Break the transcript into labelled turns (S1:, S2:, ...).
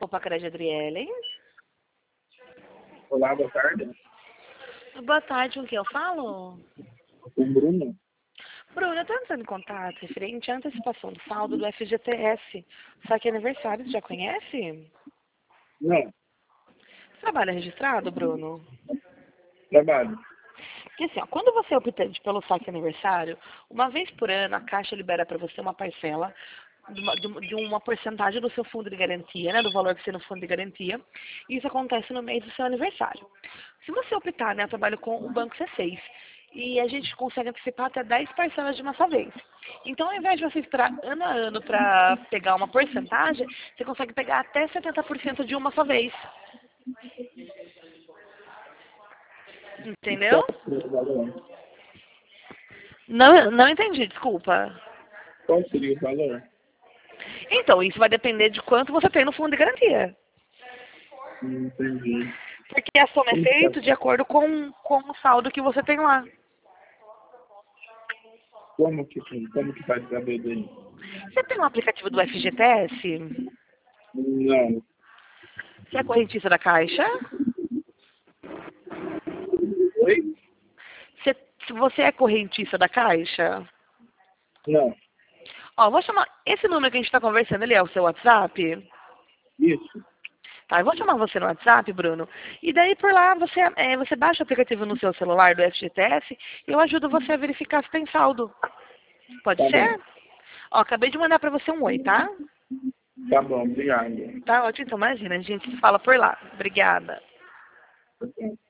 S1: Pacaraí de Adriele.
S2: Olá, boa tarde.
S1: Boa tarde, com quem eu falo?
S2: O Bruno.
S1: Bruno, eu estou entrando em contato referente à antecipação do saldo do FGTS. Só que é aniversário, você já conhece?
S2: Não,
S1: Você trabalha registrado, Bruno?
S2: trabalho.
S1: Porque assim, ó, quando você é optante pelo saque aniversário, uma vez por ano a Caixa libera para você uma parcela de uma porcentagem do seu fundo de garantia, né, do valor que você tem no fundo de garantia, e isso acontece no mês do seu aniversário. Se você optar, né, eu trabalho com o Banco C6, e a gente consegue antecipar até 10 parcelas de uma só vez. Então, ao invés de você esperar ano a ano para pegar uma porcentagem, você consegue pegar até 70% de uma só vez. Entendeu?
S2: Qual seria o valor?
S1: Não entendi, desculpa.
S2: Qual seria o valor?
S1: Então, isso vai depender de quanto você tem no fundo de garantia.
S2: Entendi.
S1: Porque a soma é
S2: Como que
S1: feita de acordo com o saldo que você tem lá.
S2: como que faz saber daí?
S1: Você tem um aplicativo do FGTS?
S2: Não.
S1: Você é correntista da Caixa?
S2: Oi?
S1: Se você é correntista da Caixa?
S2: Não.
S1: Ó, vou chamar... Esse número que a gente está conversando, ele é o seu WhatsApp?
S2: Isso.
S1: Tá, eu vou chamar você no WhatsApp, Bruno. E daí por lá você baixa o aplicativo no seu celular do FGTS e eu ajudo você a verificar se tem saldo. Pode
S2: Tá bom.
S1: ser? Ó, acabei de mandar pra você um oi, tá?
S2: Tá bom, obrigado.
S1: Tá ótimo, então imagina, a gente se fala por lá. Obrigada.